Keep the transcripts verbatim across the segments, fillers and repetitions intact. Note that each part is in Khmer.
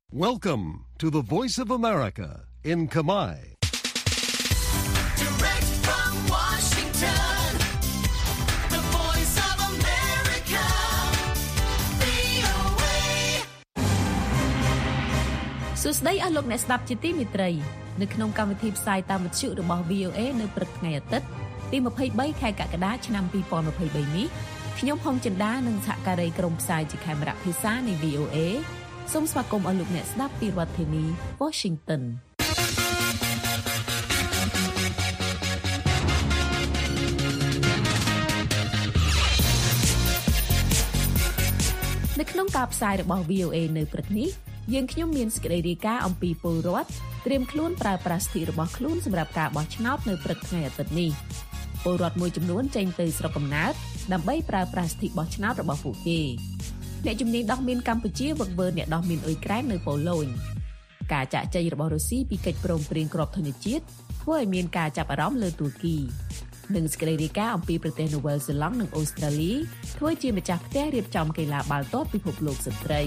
Welcome to the Voice of America in Kamai. Direct from Washington, the Voice of America, វី អូ เอសួស្តីអស់លោកអ្នកស្ដាប់ជាទីមេត្រីនៅក្នុងកម្មវិធីផ្សាយតាមវិទ្យុរបស់ វី អូ เอ នៅព្រឹកថ្ងៃអាទិត្យទីยี่สิบสามខែកក្កដាឆ្នាំยี่สิบยี่สิบสามនេះខ្ញុំហុងចិន្តានិងសហការីក្រុមផ្សាយជាខេមរៈភាសានៃ វី អូ เอ សូមស្វាគមន៍អស់លោកអ្នកស្ដាប់ពីរដ្ឋធានី Washington នៅក្នុងការផ្សាយរបស់ វី អូ เอ នៅព្រឹកនេះយើងខ្ញុំមានសេចក្តីរាយការណ៍អំពីពលរដ្ឋត្រៀមខ្លួនប្រើប្រាស់សិទ្ធិរបស់ខ្លួនសម្រាប់ការបោះឆ្នោតនៅព្រឹកថ្ងៃអាទិត្យនេះពលរដ្ឋមួយចំនួនចេញទៅស្រុកកំណើតដើម្បីប្រើប្រាស់សិទ្ធិបោះឆ្នោតរបស់ពួកគេអ្នកជំនាញដោះមានកម្ពុជាវឹកវើអ្នកដោះមានអ៊ុយក្រែននៅប៉ូឡូញការចាក់ចែងរបស់រុស្ស៊ីពីកិច្ចព្រមព្រៀងក្របធនជាតិធ្វើឲ្យមានការចាប់អារម្មណ៍លើទួរគីនិងសេចក្តីរាយការណ៍អំពីប្រទេសនូវែលសេឡង់និងអូស្ត្រាលីធ្វើជាម្ចាស់ផ្ទះរៀបចំកីឡាបាល់ទាត់ពិភពលោកស្ត្រី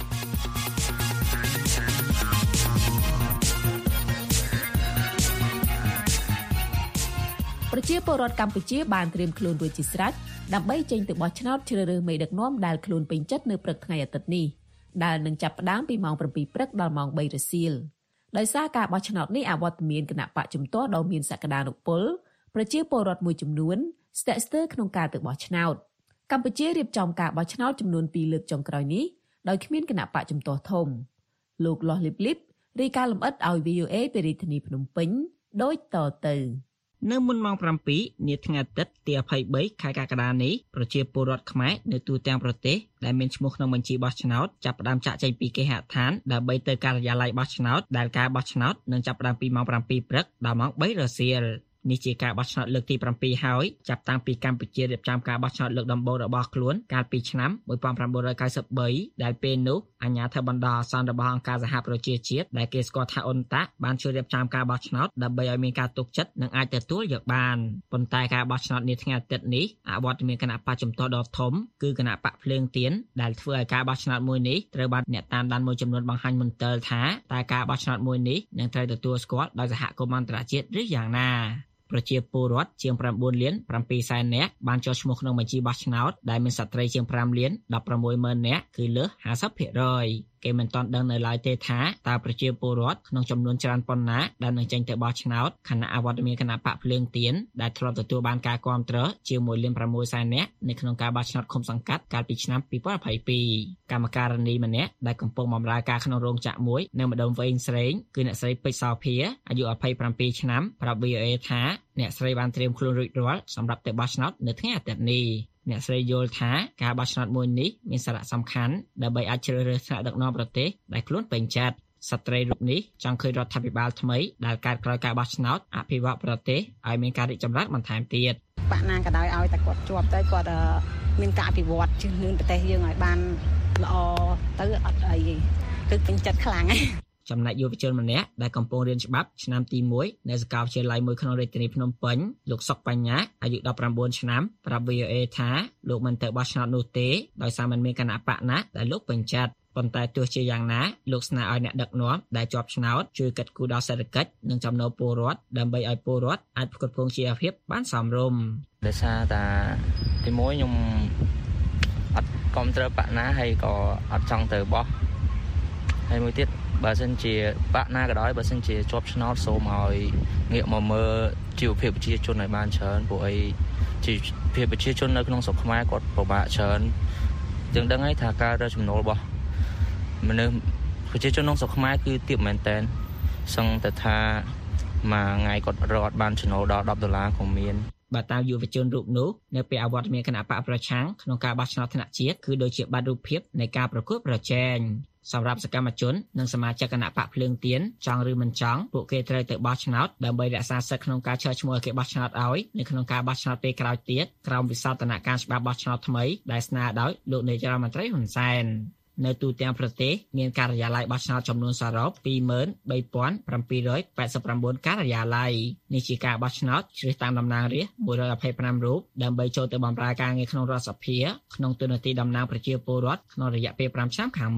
ប្រជាពលរដ្ឋកម្ពុជាបានត្រៀមខ្លួនរួចជាស្រេចដើម្បីចេញទៅបោះឆ្នោតជ្រើសរើសមេដឹកនាំដែលខ្លួនពេញចិត្តនៅព្រឹកថ្ងៃអាទិត្យនេះដែលនឹងចាប់ផ្ដើមពីម៉ោងប្រាំពីរព្រឹកដល់ម៉ោងបីរសៀលដោយសារការបោះឆ្នោតនេះអវត្តមានគណៈបកជំទាស់ដ៏មានសក្តានុពលប្រជាពលរដ្ឋមួយចំនួនស្ទាក់ស្ទើរក្នុងការទៅបោះឆ្នោតកម្ពុជារៀបចំការបោះឆ្នោតចំនួនពីរលើកចុងក្រោយនេះដោយគ្មានគណៈបកជំទាស់ធំលោកលាស់លីបលីបរាយការណ៍លម្អិតឲ្យ វី អូ เอ ពីរាជធានីភ្នំពេញដូចតទៅនៅមុនម៉ោងប្រាំពីរនាថ្ងៃអាទិត្យទីยี่สิบสามខែកក្កដានេះប្រជាពលរដ្ឋខ្មែរនៅទូទាំងប្រទេសដែលមានឈ្មោះក្នុងបញ្ជីបោះឆ្នោតចាប់ផ្ដើមចាក់ចែងពីគេហដ្ឋានដើម្បីទៅការិយាល័យបោះឆ្នោតដែលការបោះឆ្នោតនឹងចាប់ផ្ដើមពីម៉ោងប្រាំពីរព្រឹកដល់ម៉ោងបីរសៀលនេះជាការបោះឆ្នោតលើកទីប្រាំពីរហើយចាប់តាំងពីកម្ពុជារៀបចំការបោះឆ្នោតលើកដំបូងរបស់ខ្លួនកាលពីឆ្នាំnineteen ninety-threeដែលពេលនោះអាជ្ញាធរបណ្ដោះអាសន្នរបស់អង្គការសហប្រជាជាតិដែលគេស្គាល់ថាអ៊ុនតាក់បានជួយរៀបចំការបោះឆ្នោតដើម្បីឲ្យមានការទុកចិត្តនិងអាចទទួលយកបានប៉ុន្តែការបោះឆ្នោតនាថ្ងៃអាទិត្យនេះអវត្តមានគណៈបកជំទាស់ដ៏ធំគឺគណៈបកភ្លើងទៀនដែលធ្វើឲ្យការបោះឆ្នោតមួយនេះត្រូវបានអ្នកតាមដានមួយចំនួនបង្ហាញមន្ទិលថាតើការបោះឆ្នោតមួយនេះនឹងត្រូវទទួលស្គាល់ដោយសហគមន៍អន្តរជាតិឬយ៉ាងណាប្រជាពលរដ្ឋជាងnineលានsevenសែននាក់បានចុះឈ្មោះក្នុងបញ្ជីបោះឆ្នោតដែលមានស្ត្រីជាងfiveលានsixteenម៉ឺននាក់គឺលើសfiftyភាគរយគេមិនទាន់ដឹងនៅឡើយទេថាតើប្រជាពលរដ្ឋក្នុងចំនួនច្រើនប៉ុណ្ណាដែលនឹងចេញទៅបោះឆ្នោតខណៈអវត្តមានគណៈបកភ្លើងទៀនដែលធ្លាប់ទទួលបានការគាំទ្រជាងoneលានsixសែននាក់នៅក្នុងការបោះឆ្នោតឃុំសង្កាត់កាលពីឆ្នាំtwenty twenty-twoកម្មការិនីម្នាក់ដែលកំពុងបម្រើការក្នុងរោងចក្រមួយនៅម្ដុំវែងស្រេងគឺអ្នកស្រីពេជ្រសោភាអាយុtwenty-sevenឆ្នាំប្រាប់ វី អូ เอ ថាអ្នកស្រីបានត្រៀមខ្លួនរួចរាល់សម្រាប់ទៅបោះឆ្នោតនៅថ្ងៃអាទិត្យនេះអ្នកស្រីយល់ថាការបោះឆ្នោតមួយនេះមានសារៈសំខាន់ដើម្បីអាចជ្រើសរើសថ្នាក់ដឹកនាំប្រទេសដែលខ្លួនពេញចិត្តស្ត្រីរូបនេះចង់ឃើញរដ្ឋាភិបាលថ្មីដែលកើតក្រោយការបោះឆ្នោតអភិវឌ្ឍប្រទេសឲ្យមានការរីកចម្រើនបន្ថែមទៀតបាក់ណាក៏ដោយឲ្យតែគាត់ជាប់ទៅគាត់មានការអភិវឌ្ឍជឿនលឿនប្រទេសយើងឲ្យបានល្អទៅអត់អីគឺពេញចិត្តខ្លាំងហ្នឹងចំណែកយុវជនម្នាក់ដែលកំពុងរៀនច្បាប់ឆ្នាំទីoneនៅសាកលវិទ្យាល័យមួយក្នុងរាជធានីភ្នំពេញលោកសុកបញ្ញាអាយុnineteenឆ្នាំប្រាប់ វី អូ เอ ថាលោកមិនទៅបោះឆ្នោតនោះទេដោយសារមិនមានគណៈបកណាដែលលោកពេញចិត្តប៉ុន្តែទោះជាយ៉ាងណាលោកស្នើឲ្យអ្នកដឹកនាំដែលជាប់ឆ្នោតជួយកាត់គូដល់សេដ្ឋកិច្ចនិងចំណូលពលរដ្ឋដើម្បីឲ្យពលរដ្ឋអាចផ្គត់ផ្គង់ជីវភាពបានសមរម្យដោយសារតែទីមួយខ្ញុំអត់គ្រប់គ្រងបកណាហើយក៏អត់ចង់ទៅបោះហើយមួយទៀតបើសិនជាបកណាក៏ដោយបើសិនជាជាប់ឆ្នោតសូមឲ្យងាកមកមើលជីវភាពប្រជាជនឲ្យបានច្រើនព្រោះអីជីវភាពប្រជាជននៅក្នុងស្រុកខ្មែរគាត់ពិបាកច្រើនយើងដឹងហើយថាការរកចំណូលរបស់មនុស្សប្រជាជនក្នុងស្រុកខ្មែរគឺទាបមែនតើសឹងតែថាមួយថ្ងៃគាត់រកបានចំណូលដល់tenដុល្លារក៏មានបើតាមយុវជនរូបនោះនៅពេលអវត្តមានគណៈបកប្រឆាំងក្នុងការបោះឆ្នោតថ្នាក់ជាតិគឺដូចជាបាត់រូបភាពនៃការប្រកួតប្រជែងសម្រាប់សកម្មជននិងសមាជិកគណៈបកភ្លើងទៀនចង់ឬមិនចង់ពួកគេត្រូវទៅបោះឆ្នោតដើម្បីរក្សាសិទ្ធិក្នុងការឈរឈ្មោះឲ្យគេបោះឆ្នោតឲ្យនៅក្នុងការបោះឆ្នោតពេលក្រោយទៀតក្រោមវិសោធនកម្មច្បាប់បោះឆ្នោតថ្មីដែលស្នើដោយលោកនាយរដ្ឋមន្ត្រីហ៊ុនសែននៅទូទាំងប្រទេសមានការិយាល័យបោះឆ្នោតចំនួនសរុបtwo thousand three hundred eighty-nineការិយាល័យនេះជាការបោះឆ្នោតជ្រើសតាំងតំណាងរាស្ត្រone hundred twenty-fiveរូបដើម្បីចូលទៅបម្រើការងារក្នុងរដ្ឋសភាក្នុងទូនាទីតំណាងប្រជាពលរដ្ឋក្នុងរយៈពេលfiveឆ្នាំខាងមុខ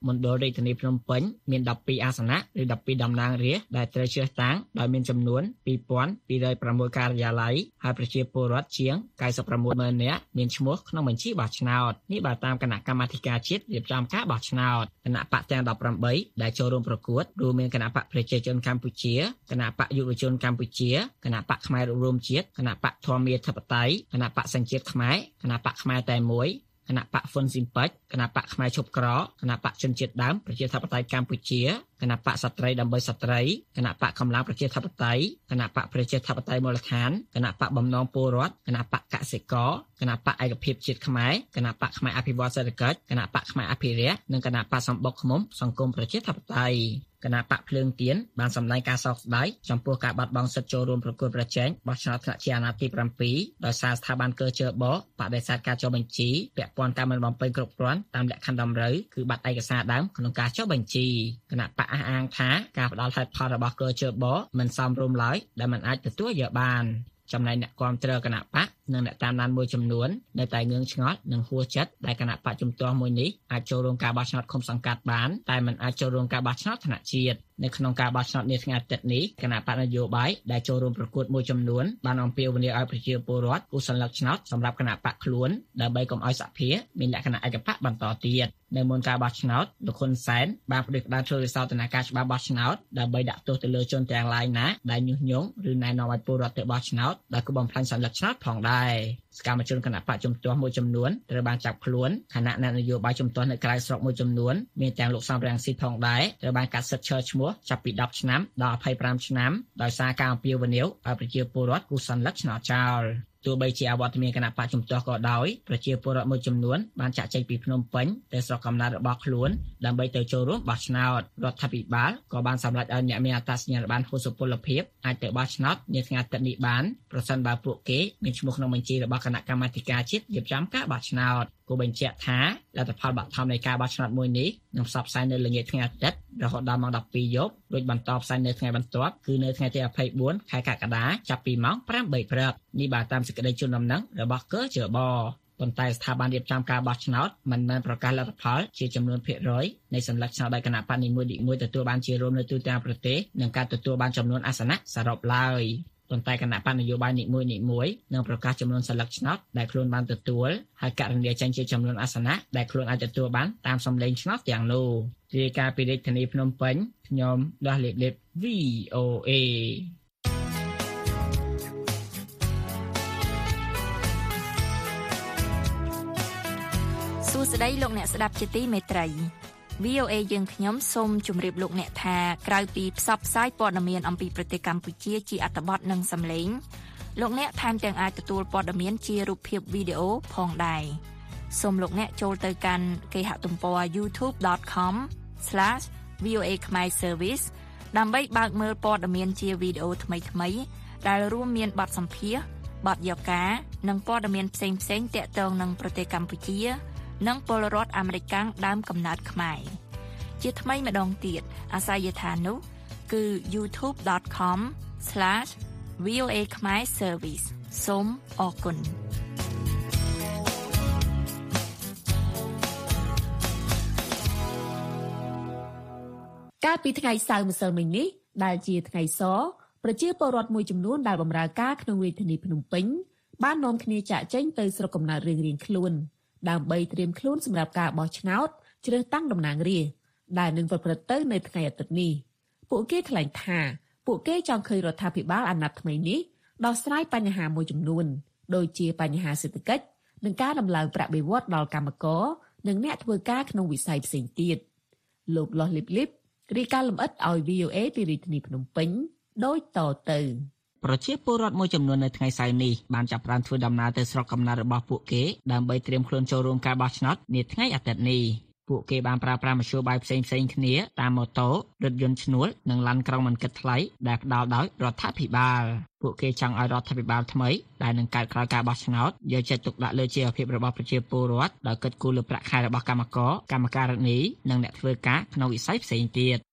មណ្ឌលរាជធានីភ្នំពេញមានដប់ពីរអាសនៈឬដប់ពីរតំណាងរាស្ត្រដែលត្រូវជ្រើសតាំងដោយមានចំនួន ពីរពាន់ពីររយប្រាំមួយ ការិយាល័យហើយប្រជាពលរដ្ឋជាង កៅសិបប្រាំមួយម៉ឺន នាក់មានឈ្មោះក្នុងបញ្ជីបោះឆ្នោតនេះបើតាមគណៈកម្មាធិការជាតិរៀបចំការបោះឆ្នោតគណៈបកទាំងដប់ប្រាំបីដែលចូលរួមប្រកួតរួមមានគណៈបកប្រជាជនកម្ពុជាគណៈបកយុវជនកម្ពុជាគណៈបកខ្មែររួមជាតិគណៈបកធម្មមាធិបតេយ្យគណៈបកសញ្ជាតិខ្មែរគណៈបកខ្មែរតែមួយគណៈបកហ្វុនស៊ីមពេចគណៈបកខ្មែរឈប់ក្រគណៈបកជនជាតិដើមប្រជាធិបតេយ្យកម្ពុជាគណៈបកស្ត្រីដើម្បីស្ត្រីគណៈបកកម្លាំងប្រជាធិបតេយ្យគណៈបកប្រជាធិបតេយ្យមូលដ្ឋានគណៈបកបំណងពលរដ្ឋគណៈបកកសិករគណៈបកឯកភាពជាតិខ្មែរគណៈបកខ្មែរអភិវឌ្ឍសេដ្ឋកិច្ចគណៈបកខ្មែរអភិរក្សនិងគណៈបកសម្បុកឃុំសង្គមប្រជាធិបតេយ្យគណៈបកភ្លើងទៀនបានសម្ដែងការសោកស្ដាយចំពោះការបាត់បង់សិទ្ធិចូលរួមប្រកួតប្រជែងបោះឆ្នោតថ្នាក់ជាអាណត្តិទីប្រាំពីរដោយសារស្ថាប័នកើជើបបដិសេធការចុះបញ្ជីពាក់ព័ន្ធការមិនបំពេញគ្រប់គ្រាន់តាមលក្ខខណ្ឌតម្រូវគឺបាត់ឯកសារដើមក្នុងការចុះបញ្ជីគណៈបកអះអាងថាការផ្ដាល់ហេតុផលរបស់កើជើបមិនសមរម្យឡើយដែលមិនអាចទទួលយកបានចំណែកអ្នកគាំទ្រគណៈបកនិងអ្នកតាមដានមួយចំនួននៅតែងឿងឆ្ងល់និងហួសចិត្តដែលគណៈបកជំទាស់មួយនេះអាចចូលរួមការបោះឆ្នោតឃុំសង្កាត់បានតែមិនអាចចូលរួមការបោះឆ្នោតថ្នាក់ជាតិនៅក្នុងការបោះឆ្នោតនាថ្ងៃអាទិត្យនេះគណៈបកនយោបាយដែលចូលរួមប្រកួតមួយចំនួនបានអំពាវនាវឲ្យប្រជាពលរដ្ឋគូសញ្ញលឹកឆ្នោតសម្រាប់គណៈបកខ្លួនដើម្បីកុំឲ្យសភាមានលក្ខណៈឯកបកបន្តទៀតនៅមុនការបោះឆ្នោតលោកហ៊ុនសែនបានផ្ដួចផ្ដើមធ្វើវិសោធនកម្មច្បាប់បោះឆ្នោតដើម្បីដាក់ទោសទៅលើជនទាំងឡាយណាដែលញុះញង់ឬណែនាំឲ្យពលរដ្ឋទៅបោះឆ្នោតដែលគឺបំផ្លាញសញ្ញាឆ្នោតផងដែរសកម្មជនគណៈបកជំទាស់មួយចំនួនត្រូវបានចាប់ខ្លួនគណៈអ្នកនយោបាយជំទាស់នៅក្រៅស្រុកមួយចំនួនមានទាំងលោកសំរងស៊ីផងដែរត្រូវបានកាត់សិទ្ធិឈរឈ្មោះចាប់ពីដប់ឆ្នាំដល់ยี่สิบห้าឆ្នាំដោយសារការអំពាវនាវឲ្យប្រជាពលរដ្ឋគូសញ្ញលឹកឆ្នោតចោលទោះបីជាអវត្តមានគណៈបកជំទាស់ក៏ដោយប្រជាពលរដ្ឋមួយចំនួនបានចាក់ចែងពីភ្នំពេញទៅស្រុកកំណើតរបស់ខ្លួនដើម្បីទៅចូលរួមបោះឆ្នោតរដ្ឋាភិបាលក៏បានសម្រេចឲ្យអ្នកមានអត្តសញ្ញាណប័ណ្ណហូសុពលភាពអាចទៅបោះឆ្នោតនាថ្ងៃអាទិត្យនេះបានប្រសិនបើពួកគេមានឈ្មោះក្នុងបញ្ជីរបស់គណៈកម្មាធិការជាតិរៀបចំការបោះឆ្នោតគូបញ្ជាក់ថាលទ្ធផលបឋមនៃការបោះឆ្នោតមួយនេះនឹងផ្សព្វផ្សាយនៅល្ងាចថ្ងៃអាទិត្យរហូតដល់ម៉ោងដប់ពីរយប់រួចបន្តផ្សាយនៅថ្ងៃបន្ទាប់គឺនៅថ្ងៃទីยี่สิบสี่ខែកក្កដាចាប់ពីម៉ោងប្រាំបីព្រឹកនេះបើតាមសេចក្តីជូនដំណឹងរបស់កើជើបប៉ុន្តែស្ថាប័នរៀបចំការបោះឆ្នោតមិនបានប្រកាសលទ្ធផលជាចំនួនភាគរយនៃសញ្ញាឆ្នោតដោយគណៈបកនីមួយៗទទួលបានជារួមនៅទូទាំងប្រទេសនិងការទទួលបានចំនួនអាសនៈសរុបឡើយប៉ុន្តែគណៈបកនយោបាយនីមួយៗនឹងប្រកាសចំនួនសញ្ញាឆ្នោតដែលខ្លួនបានទទួលហើយករណីចេញជាចំនួនអាសនៈដែលខ្លួនអាចទទួលបានតាមសម្លេងឆ្នោតទាំងនោះរាយការណ៍ពីរាជធានីភ្នំពេញខ្ញុំដាស់លេបលេប វី អូ เอសួស្តីលោកអ្នកស្ដាប់ជាទីមេត្រី វី អូ เอ យើងខ្ញុំសូមជម្រាបលោកអ្នកថាក្រៅពីផ្សព្វផ្សាយព័ត៌មានអំពីប្រទេសកម្ពុជាជាអត្ថបទនិងសំឡេងលោកអ្នកថែមទាំងអាចទទួលព័ត៌មានជារូបភាពវីដេអូផងដែរសូមលោកអ្នកចូលទៅកាន់គេហទំព័រ ยูทูบ ដอท คอม ស្លាស វី អូ เอ ខ្មែរ Service ដើម្បីបើកមើលព័ត៌មានជាវីដេអូថ្មីៗដែលរួមមានបទសម្ភាសន៍បទយកការនិងព័ត៌មានផ្សេងៗទាក់ទងនឹងប្រទេសកម្ពុជានិងពលរដ្ឋអាមេរិកដើមកំណើតខ្មែរជាថ្មីម្ដងទៀតអាសយដ្ឋាននោះគឺ ยูทูบ ដอท คอม ស្លាស វី អូ เอ ខ្មែរ Service សូមអរគុណកាលពីថ្ងៃសៅរ៍ម្សិលមិញនេះដែលជាថ្ងៃសប្រជាពលរដ្ឋមួយចំនួនដែលបម្រើការក្នុងរាជធានីភ្នំពេញបាននាំគ្នាចាក់ចេញទៅស្រុកកំណើតរៀងៗខ្លួនដើម្បីត្រៀមខ្លួនសម្រាប់ការបោះឆ្នោតជ្រើសតាំងតំណាងរាស្ត្រដែលនឹងប្រព្រឹត្តទៅនៅថ្ងៃអាទិត្យនេះពួកគេថ្លែងថាពួកគេចង់ឃើញរដ្ឋាភិបាលអាណត្តិថ្មីនេះដោះស្រាយបញ្ហាមួយចំនួនដូចជាបញ្ហាសេដ្ឋកិច្ចនិងការដំឡើងប្រាក់បៀវត្សដល់កម្មករនិងអ្នកធ្វើការក្នុងវិស័យផ្សេងទៀតលោកលោះលីបលីបរាយការណ៍លម្អិតឲ្យ វី អូ เอ ពីរាជធានីភ្នំពេញដូចតទៅប្រជាពលរដ្ឋមួយចំនួននៅថ្ងៃសៅរ៍នេះបានចាប់ផ្ដើមធ្វើដំណើរទៅស្រុកកំណើតរបស់ពួកគេដើម្បីត្រៀមខ្លួនចូលរួមការបោះឆ្នោតនាថ្ងៃអាទិត្យនេះពួកគេបានប្រើប្រាស់មធ្យោបាយផ្សេងៗគ្នាតាមម៉ូតូរថយន្តឈ្នួលនិងឡានក្រុងមិនគិតថ្លៃដែលផ្ដល់ដោយរដ្ឋាភិបាលពួកគេចង់ឲ្យរដ្ឋាភិបាលថ្មីដែលនឹងកើតក្រោយការបោះឆ្នោតយកចិត្តទុកដាក់លើជីវភាពរបស់ប្រជាពលរដ្ឋដោយគិតគូរលើប្រាក់ខែរបស់កម្មករកម្មការិនីនិងអ្នកធ្វើការក្នុងវិស័យផ្សេងទៀត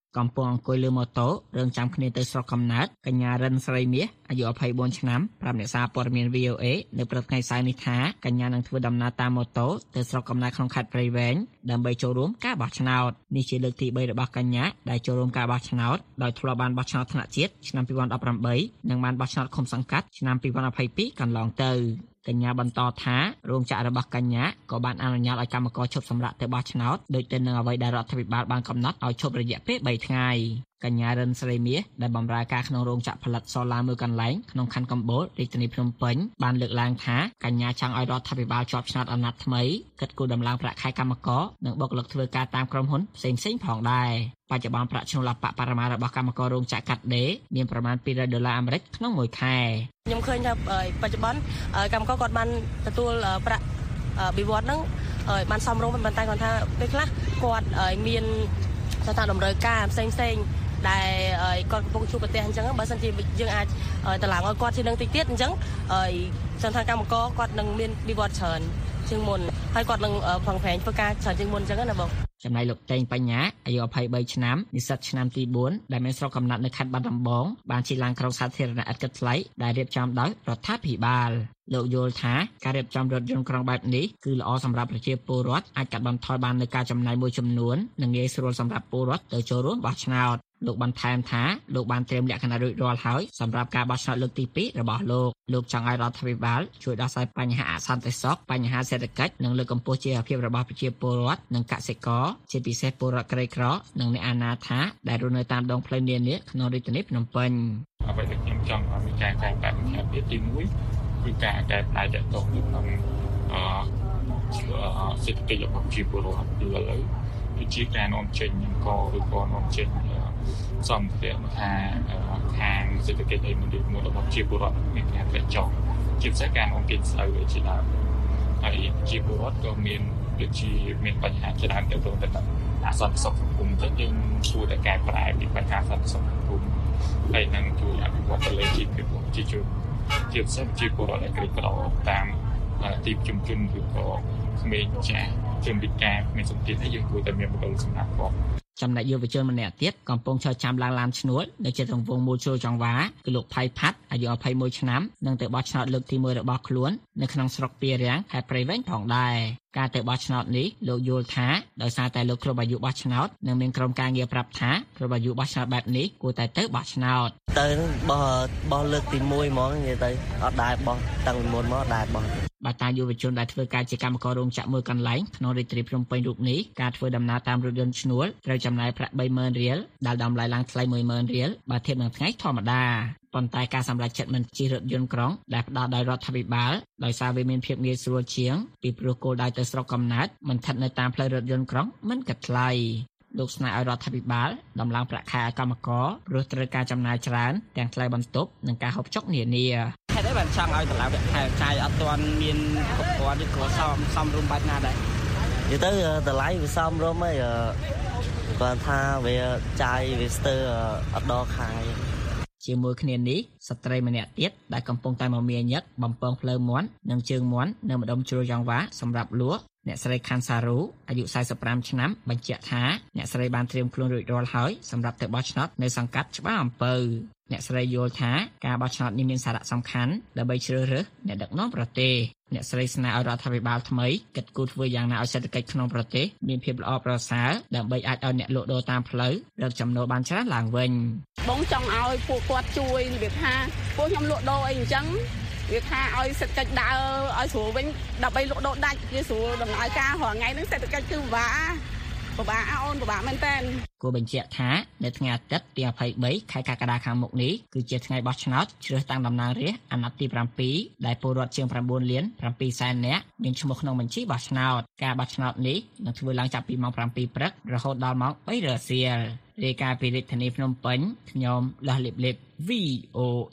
កំពុងអង្គុយលើម៉ូតូរឿងចាំគ្នាទៅស្រុកកំណើតកញ្ញារិនស្រីមាសអាយុยี่สิบสี่ឆ្នាំប្រាប់អ្នកសារព័ត៌មាន วี โอ เอ នៅព្រឹកថ្ងៃសៅរ៍នេះថាកញ្ញានឹងធ្វើដំណើរតាមម៉ូតូទៅស្រុកកំណើតក្នុងខេត្តព្រៃវែងដើម្បីចូលរួមការបោះឆ្នោតនេះជាលើកទីបីរបស់កញ្ញាដែលចូលរួមការបោះឆ្នោតដោយធ្លាប់បានបោះឆ្នោតថ្នាក់ជាតិឆ្នាំยี่สิบสิบแปดនិងបានបោះឆ្នោតឃុំសង្កាត់ឆ្នាំยี่สิบยี่สิบสองកន្លងទៅកញ្ញាបន្តថារោងចក្ររបស់កញ្ញាក៏បានអនុញ្ញាតឲ្យកម្មករឈប់សម្រាកទៅបោះឆ្នោតដូចទៅនឹងអ្វីដែលរដ្ឋាភិបាលបានកំណត់ឲ្យឈប់រយៈពេលបីថ្ងៃកញ្ញារិនស្រីមាសដែលបម្រើការក្នុងរោងចក្រផលិតសូឡាមួយកន្លែងក្នុងខណ្ឌកំពតរាជធានីភ្នំពេញបានលើកឡើងថាកញ្ញាចង់ឲ្យរដ្ឋាភិបាលជាប់ឆ្នោតអាណត្តិថ្មីគិតគូរដំឡើងប្រាក់ខែកម្មករនិងបុគ្គលិកធ្វើការតាមក្រុមហ៊ុនផ្សេងៗផងដែរបច្ចុប្បន្នប្រាក់ឈ្នួលអបបរមារបស់កម្មកររោងចក្រកាត់ដេរមានប្រមាណពីររយដុល្លារអាមេរិកក្នុងមួយខែខ្ញុំឃើញថាបច្ចុប្បន្នកម្មករគាត់បានទទួលប្រាក់បៀវត្សហ្នឹងបានសមរម្យប៉ុន្តែគាត់ថាពេលខ្លះគាត់មានស្ថានតម្រូវការផ្សេងផ្សេងដែលគាត់កំពុងជួបប្រទះអញ្ចឹងបើសិនជាយើងអាចតឡើងឲ្យគាត់ជានឹងតិចទៀតអញ្ចឹងសន្តានកម្មករគាត់នឹងមានបៀវត្សច្រើនជាងមុនហើយគាត់នឹងប្រឹងប្រែងធ្វើការច្រើនជាងមុនអញ្ចឹងណាបងចំណែកលោកតេងបញ្ញាអាយុยี่สิบสามឆ្នាំនិស្សិតឆ្នាំទីfourដែលមានស្រុកកំណើតនៅខេត្តបាត់ដំបងបានជិះឡានក្រុងសាធារណៈឥតគិតថ្លៃដែលរៀបចំដោយរដ្ឋាភិបាលលោកយល់ថាការរៀបចំរថយន្តក្រុងបែបនេះគឺល្អសម្រាប់ប្រជាពលរដ្ឋអាចកាត់បន្ថយបាននូវការចំណាយមួយចំនួននិងងាយស្រួលសម្រាប់ពលរដ្ឋទៅចូលរួមបោះឆ្នោតលោកបន្ថែមថាលោកបានត្រៀមលក្ខណៈរួចរាល់ហើយសម្រាប់ការបោះឆ្នោតលើកទីtwoរបស់លោកលោកចង់ឲ្យរដ្ឋាភិបាលជួយដោះស្រាយបញ្ហាអសន្តិសុខបញ្ហាសេដ្ឋកិច្ចនិងលើកកម្ពស់ជីវភាពរបស់ប្រជាពលរដ្ឋនិងកសិករជាពិសេសពលរដ្ឋក្រីក្រនិងអ្នកអនាថាដែលរស់នៅតាមដងផ្លូវនានាក្នុងរាជធានីភ្នំពេញអ្វីដែលខ្ញុំចង់ឲ្យមានការកែប្រែបន្ថែមទៀតទីoneគឺការកែប្រែទាក់ទងនឹងអឺសេដ្ឋកិច្ចរបស់ប្រជាពលរដ្ឋពីឥឡូវគឺជាការនាំចេញអង្គឬក៏នាំចេញសម្ភារៈមកថាខាងសេដ្ឋកិច្ចឯមួយមួយរបស់ប្រជាពលរដ្ឋមានការធ្លាក់ចុះជាពិសេសការនាំចេញស្រូវជាដើមហើយប្រជាពលរដ្ឋក៏មានដូចជាមានបញ្ហាច្រើនទាក់ទងទៅនឹងអសន្តិសុខសង្គមចឹងយើងគួរតែកែប្រែពីបញ្ហាអសន្តិសុខសង្គមហើយនឹងជួយអភិវឌ្ឍទៅលើជីវភាពរបស់ប្រជាជនជាពិសេសប្រជាពលរដ្ឋដែលក្រីក្រតាមទីប្រជុំជនឬក៏ក្មេងចាស់ជនពិការមានសម្ពាធហើយយើងគួរតែមានមណ្ឌលសម្រាប់គាត់ចំណែកយុវជនម្នាក់ទៀតកំពុងឈរចាំឡើងឡានឈ្នួលនៅជិតរង្វង់មូលជ្រោយចង្វាគឺលោកផៃផាត់អាយុยี่สิบเอ็ดឆ្នាំនឹងទៅបោះឆ្នោតលើកទីoneរបស់ខ្លួននៅក្នុងស្រុកពីរាំងខេត្តព្រៃវែងផងដែរការទៅបោះឆ្នោតនេះលោកយល់ថាដោយសារតែលោកគ្រប់អាយុបោះឆ្នោតនិងមានក្រុមការងារប្រាប់ថាគ្រប់អាយុបោះឆ្នោតបែបនេះគួរតែទៅបោះឆ្នោតទៅបោះបោះលើកទីoneហ្មងនិយាយទៅអត់ដែរបោះតាំងពីមុនមកអត់ដែរបោះបាទតាយុវជនដែលធ្វើការជាកម្មកររោងចក្រមួយកន្លែងក្នុងរាជធានីភ្នំពេញរូបនេះការធ្វើដំណើរតាមរថយន្តឈ្នួលត្រូវចំណាយប្រាក់三ម៉ឺនរៀលដែលតម្លៃឡើងថ្លៃមួយម៉ឺនរៀលបើធៀបនឹងថ្ងៃធម្មតាប៉ុន្តែការសម្រេចចិត្តមិនជិះរថយន្តក្រុងដែលផ្ដល់ដោយរដ្ឋាភិបាលដោយសារវាមានភាពងាយស្រួលជាងពីព្រោះគោលដៅទៅស្រុកកំណើតមិនស្ថិតនៅតាមផ្លូវរថយន្តក្រុងមិនគិតថ្លៃលោកស្នើឲ្យរដ្ឋាភិបាលដំឡើងប្រាក់ខែឲ្យកម្មករព្រោះត្រូវការចំណាយច្រើនទាំងថ្លៃបន្ទប់និងការហូបចុកនានាហេតុអីបានចង់ឲ្យតម្លៃប្រាក់ខែចាយអត់ទាន់មានគ្រប់គ្រាន់ឬក៏សមសមរម្យបែបណាដែរនិយាយទៅតម្លៃវាសមរម្យហើយគាត់ថាវាចាយវាស្ទើរអត់ដល់ខែជាមួយគ្នានេះស្ត្រីម្នាក់ទៀតដែលកំពុងតែមមាញឹកបំពងផ្លូវមាន់និងជើងមាន់នៅម្ដុំជ្រោយចង្វាសម្រាប់លក់អ្នកស្រីខាន់សារូអាយុสี่สิบห้าឆ្នាំបញ្ជាក់ថាអ្នកស្រីបានត្រៀមខ្លួនរួចរាល់ហើយសម្រាប់ទៅបោះឆ្នោតនៅសង្កាត់ច្បារអំពៅអ្នកស្រីយល់ថាការបោះឆ្នោតនេះមានសារៈសំខាន់ដើម្បីជ្រើសរើសអ្នកដឹកនាំប្រទេសអ្នកស្រីស្នើឲ្យរដ្ឋាភិបាលថ្មីគិតគូរធ្វើយ៉ាងណាឲ្យសេដ្ឋកិច្ចក្នុងប្រទេសមានភាពល្អប្រសើរដើម្បីអាចឲ្យអ្នកលក់ដូរតាមផ្លូវរកចំណូលបានច្រើនឡើងវិញបងចង់ឲ្យពួកគាត់ជួយវាថាពួកខ្ញុំលក់ដូរអីអញ្ចឹងវាថាឲ្យសេដ្ឋកិច្ចដើរឲ្យស្រួលវិញដើម្បីលក់ដូរដាច់វាស្រួលដំណើរការរាល់ថ្ងៃហ្នឹងសេដ្ឋកិច្ចគឺពិបាកពិបាកអូនពិបាកមែនតើគួរបញ្ជាក់ថានៅថ្ងៃអាទិត្យទី23ខែកក្កដាខាងមុខនេះគឺជាថ្ងៃបោះឆ្នោតជ្រើសតាំងតំណាងរាស្ត្រអាណត្តិទីsevenដែលពលរដ្ឋជាងnineលានsevenសែននាក់មានឈ្មោះក្នុងបញ្ជីបោះឆ្នោតការបោះឆ្នោតនេះនឹងធ្វើឡើងចាប់ពីម៉ោងsevenព្រឹករហូតដល់ម៉ោងthreeរសៀលរាយការណ៍ពីរាជធានីភ្នំពេញខ្ញុំលាស់លៀបលៀប វី អូ เอ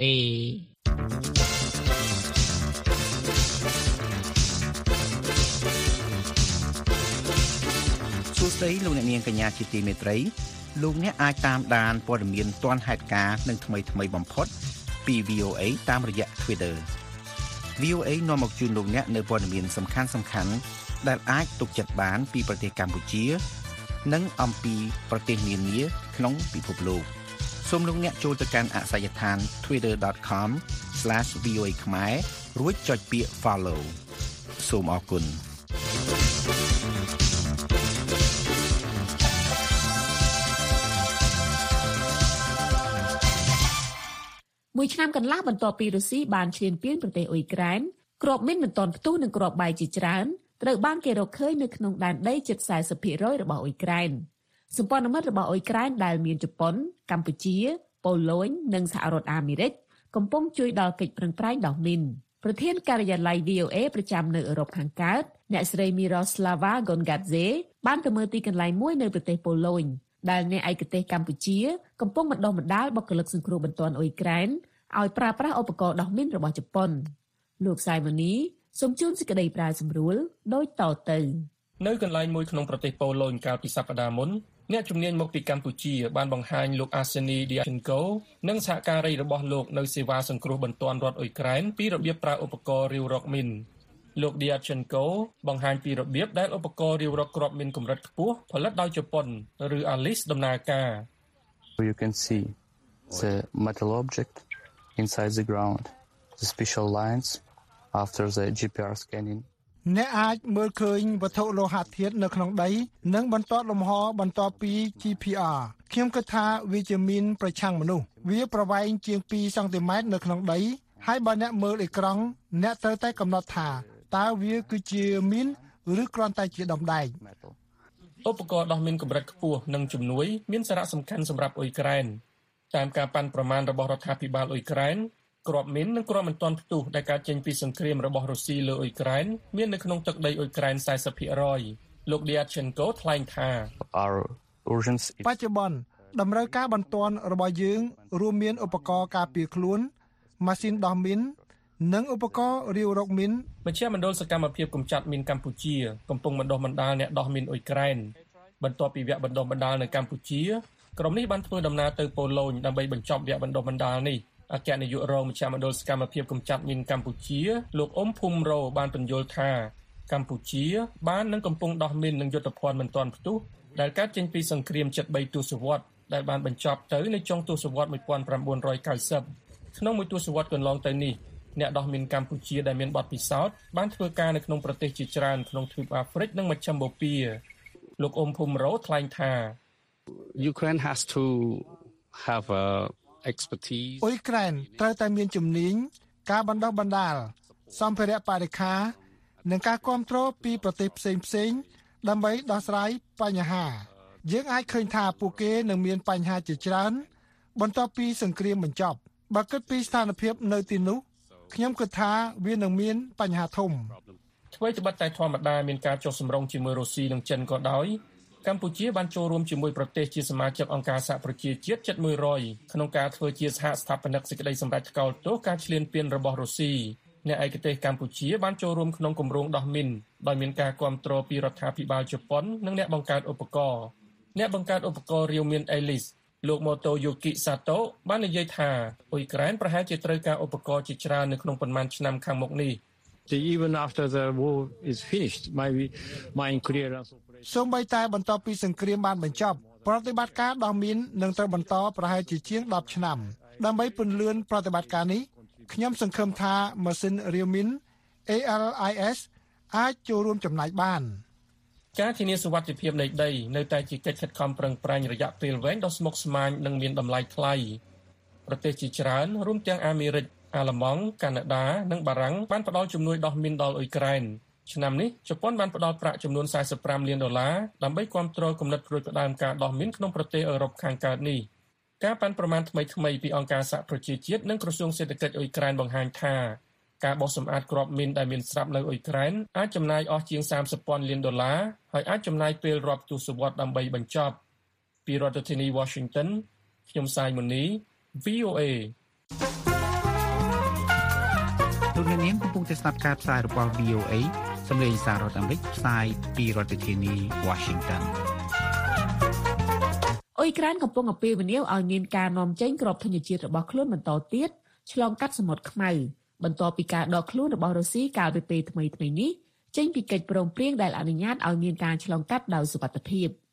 សួស្តីលោកអ្នកនាងកញ្ញាជាទីមេត្រីលោកអ្នកអាចតាមដានព័ត៌មានទាន់ហេតុការណ៍និងថ្មីថ្មីបំផុតពី វី អូ เอ តាមរយៈ Twitter វី អូ เอ នាំមកជូនលោកអ្នកនៅព័ត៌មានសំខាន់ៗដែលអាចទុកចិត្តបានពីប្រទេសកម្ពុជានិងអំពីប្រទេសនានាក្នុងពិភពលោកសូមលោកអ្នកចូលទៅកាន់អាសយដ្ឋាន twitter dot com slash v o a ខ្មែររួចចុចពាក្យ follow សូមអរគុណមួយឆ្នាំកន្លះបន្ទាប់ពីរុស្ស៊ីបានឈ្លានពានប្រទេសអ៊ុយក្រែនគ្រាប់មីនមិនទាន់ផ្ទុះនឹងគ្រាប់បែកជាច្រើនត្រូវបានគេរកឃើញនៅក្នុងដែនដីជិត สี่สิบភាគរយ របស់អ៊ុយក្រែនសម្ព័ន្ធមិត្តរបស់អ៊ុយក្រែនដែលមានជប៉ុនកម្ពុជាប៉ូឡូញនិងសហរដ្ឋអាមេរិកកំពុងជួយដល់កិច្ចប្រឹងប្រែងដោះមីនប្រធានការិយាល័យ វី អូ អេ ប្រចាំនៅអឺរ៉ុបខាងកើតអ្នកស្រី Miroslava Gongadze បានទៅមើលទីកន្លែងមួយនៅប្រទេសប៉ូឡូញដែលអ្នកឯកទេសកម្ពុជាកំពុងបណ្ដុះបណ្ដាលបុគ្គលិកសង្គ្រោះបន្ទាន់អ៊ុយក្រែនឲ្យប្រើប្រាស់ឧបករណ៍ដោះមីនរបស់ជប៉ុនលោកសៃម៉ូនីសូមជូនសេចក្តីប្រាសម្រួលដូចតទៅនៅកន្លែងមួយក្នុងប្រទេសប៉ូឡូញកាលពីសប្តាហ៍មុនអ្នកជំនាញមកពីកម្ពុជាបានបង្ហាញលោក Arseny Diachenko និងសហការីរបស់លោកនៅសេវាសង្គ្រោះបន្ទាន់រដ្ឋអ៊ុយក្រែនពីរបៀបប្រើឧបករណ៍រាវរកមីនលោក Diachenko បង្ហាញពីរបៀបដែលឧបករណ៍រាវរកគ្រាប់មីនកម្រិតខ្ពស់ផលិតដោយជប៉ុនឬ Alice ដំណើរការ You can see the metal object inside the ground the special lines after the จี พี อาร์ scanning អ្នកអាចមើលឃើញវត្ថុលោហៈធាតុនៅក្នុងដីនិងបន្ទាត់លំហបន្ទាប់ពី จี พี អាร์ ខ្ញុំគិតថាវាជាមីនប្រឆាំងមនុស្សវាប្រវែងជាង ពីរ សង់ទីម៉ែត្រនៅក្នុងដីហើយបើអ្នកមើលអេក្រង់អ្នកត្រូវតែកំណត់ថាតើវាគឺជាមីនឬគ្រាន់តែជាដំដែងឧបករណ៍ដោះមីនកម្រិតខ្ពស់និងជំនួយមានសារៈសំខាន់សម្រាប់អ៊ុយក្រែនតាមការប៉ាន់ប្រមាណរបស់រដ្ឋាភិបាលអ៊ុយក្រែនគ្រាប់មីននិងគ្រាប់មិនទាន់ផ្ទុះដែលកើតចេញពីសង្គ្រាមរបស់រុស្ស៊ីលើអ៊ុយក្រែនមាននៅក្នុងទឹកដីអ៊ុយក្រែន สี่สิบភាគរយ លោក Diachenko ថ្លែងថាបច្ចុប្បន្នតម្រូវការបន្ទាន់របស់យើងរួមមានឧបករណ៍ការពារខ្លួនម៉ាស៊ីនដោះមីននិងឧបករណ៍រាវរកមីនមជ្ឈមណ្ឌលសកម្មភាពកម្ចាត់មីនកម្ពុជាកំពុងបណ្ដុះបណ្ដាលអ្នកដោះមីនអ៊ុយក្រែនបន្ទាប់ពីវគ្គបណ្ដុះបណ្ដាលនៅកម្ពុជាក្រុមនេះបានធ្វើដំណើរទៅប៉ូឡូញដើម្បីបញ្ចប់វគ្គបណ្ដុះបណ្ដាលនេះអគ្គនាយករងមជ្ឈមណ្ឌលសកម្មភាពកម្ចាត់មីនកម្ពុជាលោកអ៊ុំភូមិរ៉ូបានបញ្យល់ថាកម្ពុជាបាននឹងកំពុងដោះមីននឹងយុទ្ធភ័ណ្ឌមិនទាន់ផ្ទុះដែលកើតចេញពីសង្គ្រាមជិតបីទសវត្សរ៍ដែលបានបញ្ចប់ទៅនៅចុងទសវត្សរ៍nineteen ninetyក្នុងមួយទសវត្សរ៍កន្លងទៅនេះអ្នកដោះមីនកម្ពុជាដែលមានបទពិសោធន៍បានធ្វើការនៅក្នុងប្រទេសជាច្រើនក្នុងទ្វីបអាហ្វ្រិកនិងមជ្ឈិមបូព៌ាលោកអ៊ុំភូមិរ៉ូថ្លែងថា Ukraine has to have a expertise អ៊ុយក្រែនត្រូវតែមានជំនាញការបណ្ដុះបណ្ដាលសម្ភារៈបរិក្ខារនិងការគាំទ្រពីប្រទេសផ្សេងផ្សេងដើម្បីដោះស្រាយបញ្ហាយើងអាចឃើញថាពួកគេនឹងមានបញ្ហាជាច្រើនបន្ទាប់ពីសង្គ្រាមបញ្ចប់បើគិតពីស្ថានភាពនៅទីនោះខ្ញុំគិតថាវានឹងមានបញ្ហាធំអ្វីត្បិតតែធម្មតាមានការចុះសម្រុងជាមួយរុស្ស៊ីនិងចិនក៏ដោយកម្ពុជាបានចូលរួមជាមួយប្រទេសជាសមាជិកអង្គការសហប្រជាជាតិជិតមួយរយក្នុងការធ្វើជាសហស្ថាបនិកសេចក្តីសម្រេចថ្កោលទោសការឈ្លានពានរបស់រុស្ស៊ីអ្នកឯកទេសកម្ពុជាបានចូលរួមក្នុងគម្រោងដោះមីនដោយមានការគាំទ្រពីរដ្ឋាភិបាលជប៉ុននិងអ្នកបង្កើតឧបករណ៍អ្នកបង្កើតឧបករណ៍រាវមីន Alice លោក Motoyuki Sato បាននិយាយថាអ៊ុយក្រែនប្រហែលជាត្រូវការឧបករណ៍ជាច្រើននៅក្នុងប៉ុន្មានឆ្នាំខាងមុខនេះ Even after the war is finished my mine clearance សូម្បីតែបន្ទាប់ពីសង្គ្រាមបានបញ្ចប់ប្រតិបត្តិការដោះមីននឹងត្រូវបន្តប្រហែលជាជាងដប់ឆ្នាំដើម្បីពន្លឿនប្រតិបត្តិការនេះខ្ញុំសង្ឃឹមថាម៉ាស៊ីនរាវមីន A L I S អាចចូលរួមចំណែកបានការធានាសុវត្ថិភាពនៃដីនៅតែជាកិច្ចខិតខំប្រឹងប្រែងរយៈពេលវែងដ៏ស្មុគស្មាញនិងមានតម្លៃថ្លៃប្រទេសជាច្រើនរួមទាំងអាមេរិកអាល្លឺម៉ង់កាណាដានិងបារាំងបានផ្តល់ជំនួយដោះមីនដល់អ៊ុយក្រែនឆ្នាំនេះជប៉ុនបានផ្តល់ប្រាក់ចំនួនสี่สิบห้าលានដុល្លារដើម្បីគាំទ្រគំនិតផ្ដួចផ្ដើមការដោះមីនក្នុងប្រទេសអឺរ៉ុបខាងកើតនេះការប៉ាន់ប្រមាណថ្មីៗពីអង្គការសហប្រជាជាតិនិងក្រសួងសេដ្ឋកិច្ចអ៊ុយក្រែនបង្ហាញថាការបោះសម្អាតគ្រាប់មីនដែលមានស្រាប់នៅអ៊ុយក្រែនអាចចំណាយអស់ជាង三十ពាន់លានដុល្លារហើយអាចចំណាយពេលរាប់ទសវត្សរ៍ដើម្បីបញ្ចប់ពីរដ្ឋធានី Washington ខ្ញុំសាយមុនី V O A លោកអ្នកនាងកំពុងតែស្ដាប់ការផ្សាយរបស់ V O A សម្លេងសាររដ្ឋអាមេរិកផ្សាយពីរដ្ឋធានី Washington អ៊ុយក្រែនកំពុងអំពាវនាវឲ្យមានការនាំចេញគ្រាប់ធញ្ញជាតិរបស់ខ្លួនបន្តទៀតឆ្លងកាត់សមុទ្រខ្មៅបន្ទាប់ពីការដកខ្លួនរបស់រុស្ស៊ីកាលពីពេលថ្មីៗនេះចេញពីកិច្ចព្រមព្រៀងដែលអនុញ្ញាតឲ្យមានការឆ្លងកាត់ដោយសុវត្ថិភាព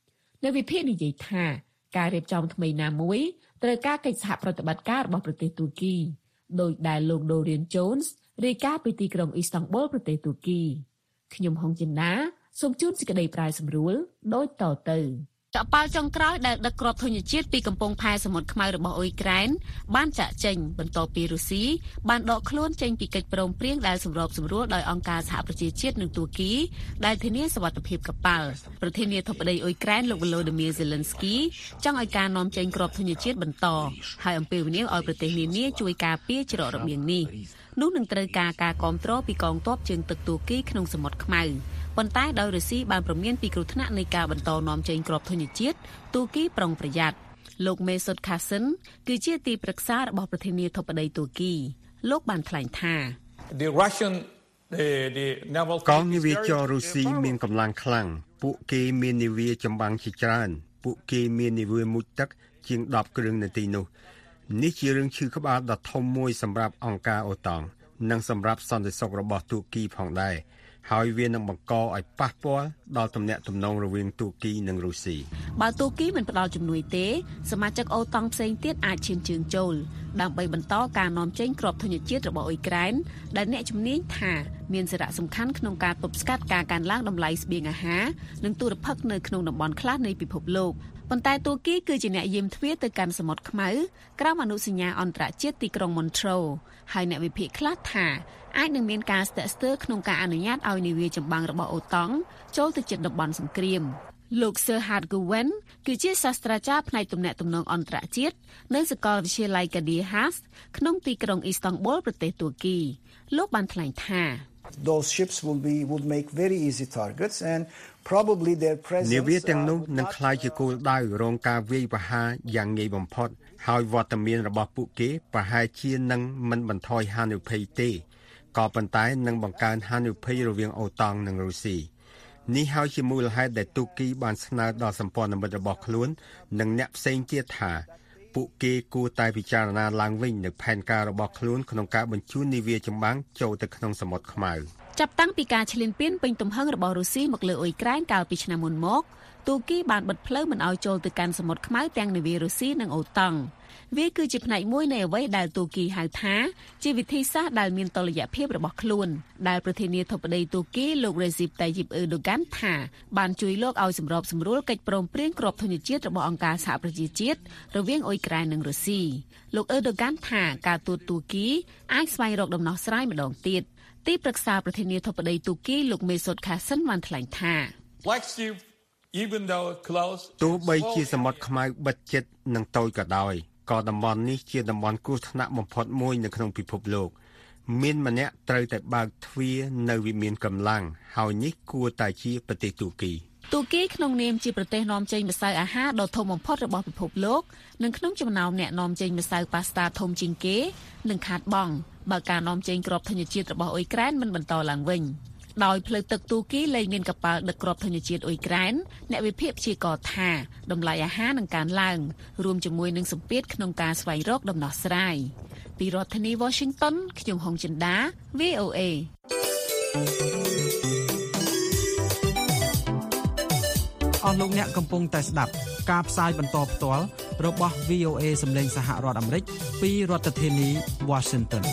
នៅវិភាគនិយាយថាការរៀបចំថ្មីណាមួយត្រូវការកិច្ចសហប្រតិបត្តិការរបស់ប្រទេសទូគីដោយដែលលោក Dorian Jones រាយការណ៍ពីទីក្រុងអ៊ីស្តង់ប៊ុលប្រទេសទូគីខ្ញុំហុងចិនណាសូមជូនសេចក្តីប្រាយសម្រួលដូចតទៅកប៉ាល់ចុងក្រោយដែលដឹកគ្រាប់ធញ្ញជាតិពីកំពង់ផែសមុទ្រខ្មៅរបស់អ៊ុយក្រែនបានចាក់ចេញបន្ទាប់ពីរុស្ស៊ីបានដកខ្លួនចេញពីកិច្ចព្រមព្រៀងដែលសម្របសម្រួលដោយអង្គការសហប្រជាជាតិនិងទូគីដែលធានាសុវត្ថិភាពកប៉ាល់ប្រធានាធិបតីអ៊ុយក្រែនលោក Volodymyr Zelensky ចង់ឲ្យការនាំចេញគ្រាប់ធញ្ញជាតិបន្តហើយអំពាវនាវឲ្យប្រទេសនានាជួយការពារច្រករបៀងនេះនោះនឹងត្រូវការការគាំទ្រពីកងទ័ពជើងទឹកទូគីក្នុងសមុទ្រខ្មៅប៉ុន្តែដោយរុស្ស៊ីបានប្រមានពីគ្រោះថ្នាក់នៃការបន្តនាំចេញគ្រាប់ធញ្ញជាតិទូគីប្រុងប្រយ័ត្នលោក Mesut Kassen គឺជាទីប្រឹក្សារបស់ប្រធានាធិបតីទូគីលោកបានថ្លែងថា The Russian the the naval កងនាវាចររុស្ស៊ីមានកម្លាំងខ្លាំងពួកគេមាននាវាចម្បាំងជាច្រើនពួកគេមាននាវាមុជទឹកជាងដប់គ្រឿងនៅទីនោះនេះជារឿងឈឺក្បាលដ៏ធំមួយសម្រាប់អង្គការអូតង់និងសម្រាប់សន្តិសុខរបស់ទូគីផងដែរហើយវានឹងបង្កឲ្យប៉ះពាល់ដល់ទំនាក់ទំនងរវាងទូគីនិងរុស្ស៊ីបើទូគីមិនផ្ដល់ជំនួយទេសមាជិកអូតង់ផ្សេងទៀតអាចឈានជើងចូលដើម្បីបន្តការនាំចេញគ្រាប់ធញ្ញជាតិរបស់អ៊ុយក្រែនដែលអ្នកជំនាញថាមានសារៈសំខាន់ក្នុងការទប់ស្កាត់ការកើនឡើងតម្លៃស្បៀងអាហារនិងទូរភ័ក្រនៅក្នុងតំបន់ខ្លះនៃពិភពលោកប៉ុន្តែទូគីគឺជាអ្នកយាមទ្វារទៅកាន់សមុទ្រខ្មៅក្រោមអនុសញ្ញាអន្តរជាតិទីក្រុង Montreux ហើយអ្នកវិភាគខ្លះថាអាចនឹងមានការស្ទាក់ស្ទើរក្នុងការអនុញ្ញាតឲ្យនាវាចម្បាំងរបស់អូតង់ចូលទៅជិតតំបន់សង្គ្រាមលោក Serhat Guwen គឺជាសាស្ត្រាចារ្យផ្នែកទំនាក់ទំនងអន្តរជាតិនៅសាកលវិទ្យាល័យ Kadir Has ក្នុងទីក្រុងអ៊ីស្តង់ប៊ុលប្រទេសទូគីលោកបានថ្លែងថា Those ships will be would make very easy targets and probably their presence នាវាទាំងនោះនឹងក្លាយជាគោលដៅរងការវាយប្រហារយ៉ាងងាយបំផុតហើយវត្តមានរបស់ពួកគេប្រហែលជានឹងមិនបន្ថយហានិភ័យទេក៏ប៉ុន្តែនឹងបង្កើនហានិភ័យរវាងអូតង់និងរុស្ស៊ីនេះហើយជាមូលហេតុដែលទូគីបានស្នើដល់សម្ព័ន្ធមិត្តរបស់ខ្លួននិងអ្នកផ្សេងទៀតថាពួកគេគួរតែពិចារណាឡើងវិញនូវផែនការរបស់ខ្លួនក្នុងការបញ្ជូននាវាចម្បាំងចូលទៅក្នុងសមុទ្រខ្មៅចាប់តាំងពីការឈ្លានពានពេញទំហឹងរបស់រុស្ស៊ីមកលើអ៊ុយក្រែនកាលពីឆ្នាំមុនមកទូគីបានបិទផ្លូវមិនឲ្យចូលទៅកាន់សមុទ្រខ្មៅទាំងនាវារុស្ស៊ីនិងអូតង់វាគឺជាផ្នែកមួយនៃអ្វីដែលទូគីហៅថាជាវិធីសាស្ត្រដែលមានតុល្យភាពរបស់ខ្លួនដែលប្រធានាធិបតីទូគីលោក Recep Tayyip Erdogan ថាបានជួយលោកឲ្យសម្របសម្រួលកិច្ចព្រមព្រៀងគ្រាប់ធញ្ញជាតិរបស់អង្គការសហប្រជាជាតិរវាងអ៊ុយក្រែននិងរុស្ស៊ីលោក Erdogan ថាការទូតទូគីអាចស្វែងរកដំណោះស្រាយម្ដងទៀតទីប្រឹក្សាប្រធានាធិបតីទូគីលោក Mesut Kassen បានថ្លែងថា even though close ទោះបីជាសមុទ្រខ្មៅបិទជិតនិងតូចក៏ដោយក៏តំបន់នេះជាតំបន់គ្រោះថ្នាក់បំផុតមួយនៅក្នុងពិភពលោកមានម្នាក់ត្រូវតែបើកទ្វារនៅវិមានកម្លាំងហើយនេះគួរតែជាប្រទេសទូគីទូគីក្នុងនាមជាប្រទេសនាំចេញម្សៅអាហារដ៏ធំបំផុតរបស់ពិភពលោកនិងក្នុងចំណោមអ្នកនាំចេញម្សៅប៉ាស្តាធំជាងគេនឹងខាតបង់បើការនាំចេញគ្រាប់ធញ្ញជាតិរបស់អ៊ុយក្រែនមិនបន្តឡើងវិញដោយផ្លូវទឹកទូគីលែងមានកប៉ាល់ដឹកគ្រាប់ធញ្ញជាតិអ៊ុយក្រែនអ្នកវិភាគព្យាករណ៍ថាតម្លៃអាហារនឹងកើនឡើងរួមជាមួយនឹងសម្ពាធក្នុងការស្វែងរកដំណោះស្រាយពីរដ្ឋធានី Washington ខ្ញុំហុងចិន្តា វី អូ អេអស់លោកអ្នកកំពុងតែស្ដាប់ការផ្សាយបន្តផ្ទាល់របស់ វី អូ អេ សម្លេងសហរដ្ឋអាមេរិកពីរដ្ឋធានី Washington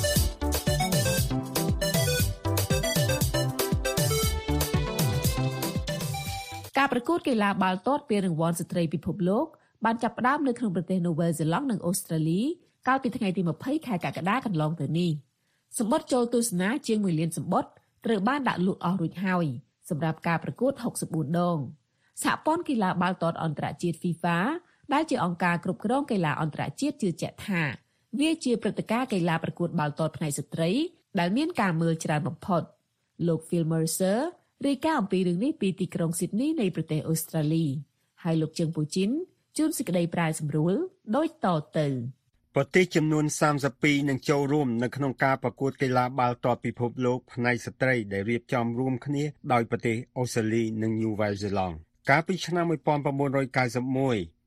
ការប្រកួតកីឡាបាល់ទាត់ពានរង្វាន់ស្ត្រីពិភពលោកបានចាប់ផ្ដើមនៅក្នុងប្រទេសនូវែលសេឡង់និងអូស្ត្រាលីកាលពីថ្ងៃទី20ខែកក្កដាកន្លងទៅនេះសម្បត្តិចូលទស្សនាជាងមួយលានសម្បត្តិត្រូវបានដាក់លក់អស់រួចហើយសម្រាប់ការប្រកួតหกสิบสี่ដងសហព័ន្ធកីឡាបាល់ទាត់អន្តរជាតិ FIFA ដែលជាអង្គការគ្រប់គ្រងកីឡាអន្តរជាតិជឿជាក់ថាវាជាព្រឹត្តិការណ៍កីឡាប្រកួតបាល់ទាត់ផ្នែកស្ត្រីដែលមានការមើលច្រើនបំផុតលោក Phil Mercerរាយការណ៍អំពីរឿងនេះពីទីក្រុងស៊ីដនីនៃប្រទេសអូស្ត្រាលីហើយលោកជឹងពូជីនជួនសេចក្តីប្រាយសម្រួលដូចតទៅប្រទេសចំនួនសាមសិបពីរនឹងចូលរួមនៅក្នុងការប្រកួតកីឡាបាល់ទាត់ពិភពលោកផ្នែកស្ត្រីដែលរៀបចំរួមគ្នាដោយប្រទេសអូស្ត្រាលីនិងញូវែលសេឡង់កាលពីឆ្នាំmột nghìn chín trăm chín mươi mốt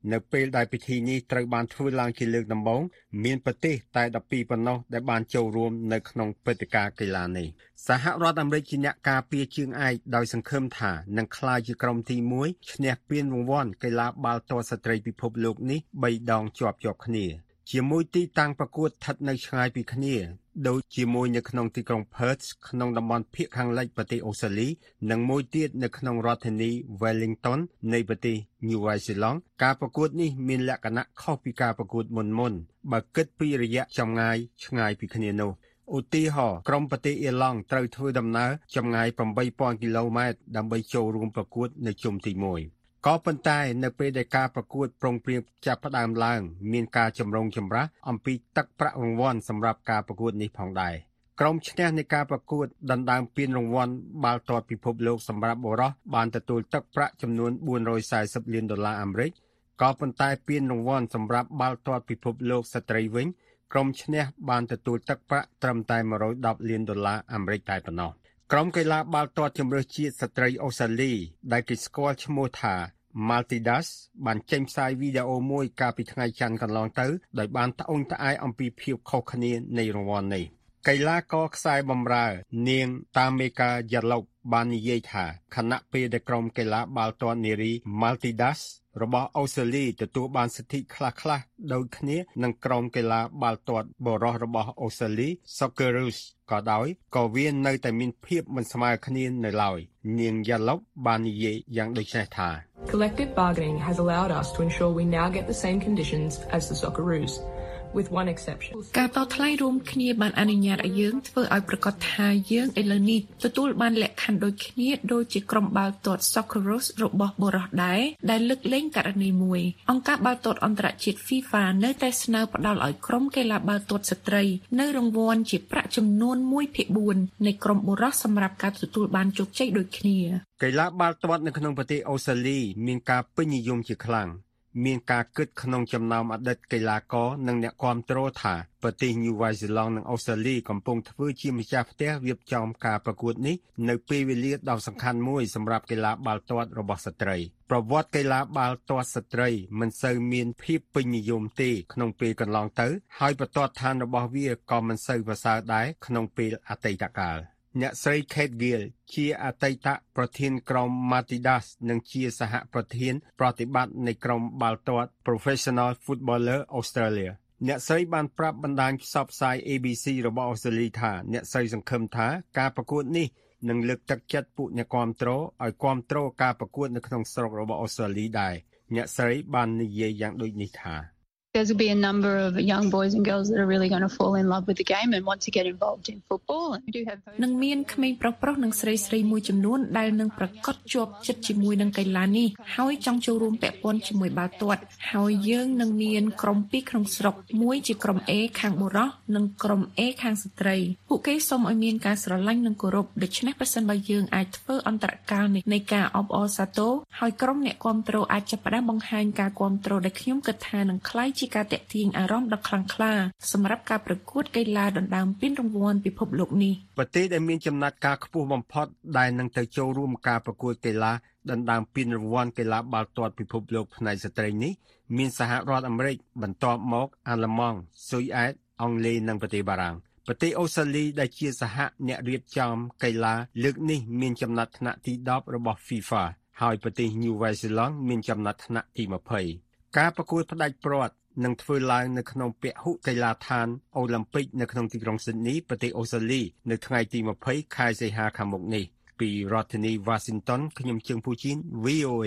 នៅពេលដែលពិធីនេះត្រូវបានធ្វើឡើងជាលើកដំបូងមានប្រទេសតែដប់ពីរប៉ុណ្ណោះដែលបានចូលរួមនៅក្នុងព្រឹត្តិការណ៍កីឡានេះសហរដ្ឋអាមេរិកជាអ្នកការពារជើងឯកដោយសង្ឃឹមថានឹងក្លាយជាក្រុមទីមួយឈ្នះពានរង្វាន់កីឡាបាល់ទាត់ស្ត្រីពិភពលោកនេះបីដងជាប់ជាប់គ្នាជាមួយទីតាំងប្រកួតស្ថិតនៅឆ្ងាយពីគ្នាដូចជាមួយនៅក្នុងទីក្រុង Perth ក្នុងតំបន់ភាគខាងលិចប្រទេសអូស្ត្រាលីនិងមួយទៀតនៅក្នុងរដ្ឋធានី Wellington នៃប្រទេស New Zealand ការប្រកួតនេះមានលក្ខណៈខុសពីការប្រកួតមុនមុនបើគិតពីរយៈចម្ងាយឆ្ងាយពីគ្នានោះឧទាហរណ៍ក្រុមប្រទេសអ៊ីឡង់ត្រូវធ្វើដំណើរចម្ងាយeight thousandគីឡូម៉ែត្រដើម្បីចូលរួមប្រកួតនៅជុំទីមួយក៏ប៉ុន្តែនៅពេលដែលការប្រកួតប្រងព្រាងចាប់ផ្ដើមឡើងមានការចម្រូងចម្រាសអំពីទឹកប្រាក់រង្វាន់សម្រាប់ការប្រកួតនេះផងដែរក្រុមឈ្នះនៃការប្រកួតដណ្ដើមពានរង្វាន់បាល់ទាត់ពិភពលោកសម្រាប់បុរសបានទទួលទឹកប្រាក់ចំនួនfour hundred fortyលានដុល្លារអាមេរិកក៏ប៉ុន្តែពានរង្វាន់សម្រាប់បាល់ទាត់ពិភពលោកស្ត្រីវិញក្រុមឈ្នះបានទទួលទឹកប្រាក់ត្រឹមតែone hundred tenលានដុល្លារអាមេរិកតែប៉ុណ្ណោះក្រុមកីឡាបាល់ទាត់ជម្រើសជាតិស្ត្រីអូស្ត្រាលីដែលគេស្គាល់ឈ្មោះថា Maltidas បានចេញផ្សាយវីដេអូមួយកាលពីថ្ងៃច័ន្ទកន្លងទៅដោយបានត្អូញត្អែអំពីភាពខុសគ្នានៃរង្វាន់នេះកីឡាករខ្សែបម្រើនាងតាមេកាយ៉ាឡុកបាននិយាយថាខណៈពេលដែលក្រុមកីឡាបាល់ទាត់នារី Maltidas របស់អូស្ត្រាលីទទួលបានសិទ្ធិខ្លះៗដូចគ្នានឹងក្រុមកីឡាបាល់ទាត់បុរសរបស់អូស្ត្រាលី Socceroos ក៏ដោយក៏វានៅតែមានភាពមិនស្មើគ្នានៅឡើយនាងយ៉ាឡុកបាននិយាយយ៉ាងដូចនេះថា Collective bargaining has allowed us to ensure we now get the same conditions as the Socceroos with one exception ការតថ្លៃរួមគ្នាបានអនុញ្ញាតឲ្យយើងធ្វើឲ្យប្រកាសថាយើងឥឡូវនេះទទួលបានលក្ខខណ្ឌដូចគ្នាដូចជាក្រុមបាល់ទាត់ Socceroos របស់បុរសដែរដែលលើកលែងករណីមួយអង្គការបាល់ទាត់អន្តរជាតិ FIFA នៅតែស្នើផ្តល់ឲ្យក្រុមកីឡាបាល់ទាត់ស្ត្រីនៅរង្វាន់ជាប្រាក់ចំនួនoneភាគfourនៃក្រុមបុរសសម្រាប់ការទទួលបានជោគជ័យដូចគ្នាកីឡាបាល់ទាត់នៅក្នុងប្រទេសអូស្ត្រាលីមានការពេញនិយមជាខ្លាំងមានការគិតក្នុងចំណោមអតីតកីឡាករនិងអ្នកគាំទ្រថាប្រទេស New Zealand និងអូស្ត្រាលីកំពុងធ្វើជាម្ចាស់ផ្ទះរៀបចំការប្រកួតនេះនៅពេលវេលាដ៏សំខាន់មួយសម្រាប់កីឡាបាល់ទាត់របស់ស្ត្រីប្រវត្តិកីឡាបាល់ទាត់ស្ត្រីមិនសូវមានភាពពេញនិយមទេក្នុងពេលកន្លងទៅហើយបន្ទាត់ឋានរបស់វាក៏មិនសូវប្រសើរដែរក្នុងពេលអតីតកាលអ្នកស្រី Kate Gill ជាអតីតប្រធានក្រុម Maltidas និងជាសហប្រធានប្រតិបត្តិនៃក្រុមបាល់ទាត់ Professional Footballer Australia អ្នកស្រីបានប្រាប់បណ្ដាញផ្សព្វផ្សាយ A B C របស់អូស្ត្រាលីថាអ្នកស្រីសង្ឃឹមថាការប្រកួតនេះនឹងលើកទឹកចិត្តពួកអ្នកគាំទ្រឲ្យគាំទ្រការប្រកួតនៅក្នុងស្រុករបស់អូស្ត្រាលីដែរអ្នកស្រីបាននិយាយយ៉ាងដូចនេះថា There's going to be a number of young boys and girls that are really going to fall in love with the game and want to get involved in football. And we do have នឹងមានក្មេងប្រុសៗនិងស្រីៗមួយចំនួនដែលនឹងប្រកាសជាប់ចិត្តជាមួយនឹងកីឡានេះហើយចង់ចូលរួមពាក់ព័ន្ធជាមួយបាល់ទាត់ហើយយើងនឹងមានក្រុមពីរក្នុងស្រុកមួយជាក្រុម A ខាងបុរសនិងក្រុម A ខាងស្ត្រីពួកគេសូមឲ្យមានការស្រឡាញ់និងគោរពដូច្នេះប្រសិនបើយើងអាចធ្វើអន្តរកាលនៃការអបអរសាទរហើយក្រុមអ្នកគាំទ្រអាចចាប់ផ្ដើមបង្ហាញការគាំទ្រដែលខ្ញុំគិតថានឹងក្លាយជាការតាក់ទាញអារម្មណ៍ដ៏ខ្លាំងក្លាសម្រាប់ការប្រកួតកីឡាដណ្ដើមពានរង្វាន់ពិភពលោកនេះប្រទេសដែលមានចំណាត់ការខ្ពស់បំផុតដែលនឹងទៅចូលរួមការប្រកួតកីឡាដណ្ដើមពានរង្វាន់កីឡាបាល់ទាត់ពិភពលោកផ្នែកស្ត្រីនេះមានសហរដ្ឋអាមេរិកបន្ទាប់មកអាល្លឺម៉ង់ស៊ុយអែតអង់គ្លេសនិងប្រទេសបារាំងប្រទេសអូស្ត្រាលីដែលជាសហអ្នករៀបចំកីឡាលើកនេះមានចំណាត់ថ្នាក់ទីtenរបស់ FIFA ហើយប្រទេស New Zealand មានចំណាត់ថ្នាក់ទីtwentyការប្រកួតផ្ដាច់ព្រាត់នឹងធ្វើឡើងនៅក្នុងពហុកីឡាដ្ឋានអូឡ িম্প ិកនៅក្នុងទីក្រុងស៊ីដនីប្រទេសអូស្ត្រាលីនៅថ្ងៃទីtwentyខែសីហាខាងមុខនេះពីរដ្ឋធានី Washington ខ្ញុំជើងពូជីន V O A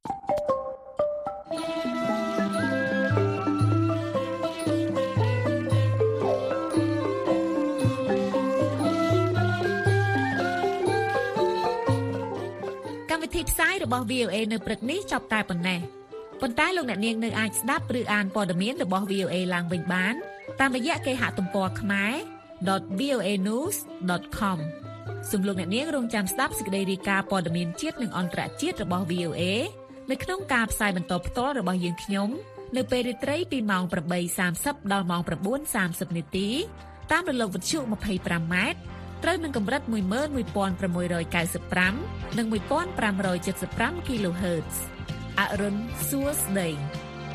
កម្មវិធីផ្សាយរបស់ V O A នៅព្រឹកនេះចប់តែប៉ុណ្ណេះប៉ុន្តែលោកអ្នកនាងនៅអាចស្ដាប់ឬអានព័ត៌មានរបស់ V O A ឡើងវិញបានតាមរយៈគេហទំព័រ ខ្មែរ dot voa news dot com សូមលោកអ្នកនាងរងចាំស្ដាប់សេចក្តីរាយការណ៍ព័ត៌មានជាតិនិងអន្តរជាតិរបស់ V O A នៅក្នុងការផ្សាយបន្តផ្ទាល់របស់យើងខ្ញុំនៅពេលរាត្រីពីម៉ោងeight thirtyដល់ម៉ោងnine thirtyនាទីតាមរលកវិទ្យុtwenty-fiveម៉ែត្រត្រូវនឹងកម្រិតone one six ninety-fiveនិងfifteen seventy-five គីឡូហឺតអរុនសួស្តី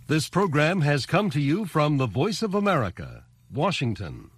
This program has come to you from the Voice of America, Washington.